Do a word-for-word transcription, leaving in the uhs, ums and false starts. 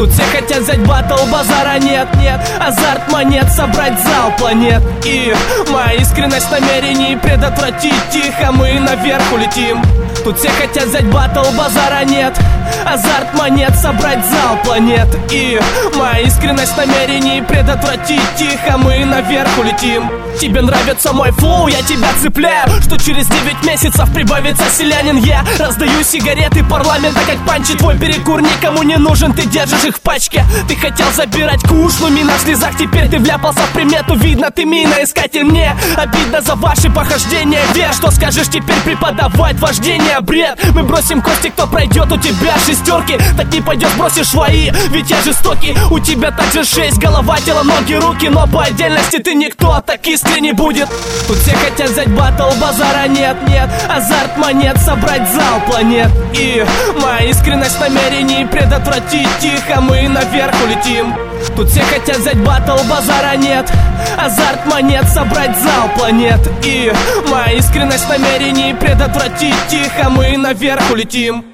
Тут все хотят взять батл, базара нет, нет. Азарт монет, собрать зал планет. И моя искренность намерений предотвратить. Тихо мы наверх улетим. Тут все хотят взять батл, базара нет. Азарт монет, собрать зал планет. И моя искренность намерений предотвратить. Тихо мы наверх улетим. Тебе нравится мой флоу, я тебя цепляю. Что через девять месяцев прибавится селянин. Я раздаю сигареты парламента как панчи. Твой перекур никому не нужен, ты держишь их в пачке. Ты хотел забирать куш, но мина в слезах. Теперь ты вляпался в примету, видно ты миноискатель. Мне обидно за ваши похождения. Вер, что скажешь теперь преподавать вождение? Бред, мы бросим кости, кто пройдет у тебя шестерки. Так не пойдешь, бросишь свои, ведь я жестокий. У тебя также шесть, голова, тело, ноги, руки. Но по отдельности ты никто, так искренне не будет. Тут все хотят взять батл, базара нет, нет. Азарт монет, собрать зал планет. И моя искренность намерений предотвратить. Тихо мы наверх улетим. Тут все хотят взять батл, базара нет. Азарт монет, собрать зал планет. И моя искренность намерений предотвратить. Тихо мы наверх улетим.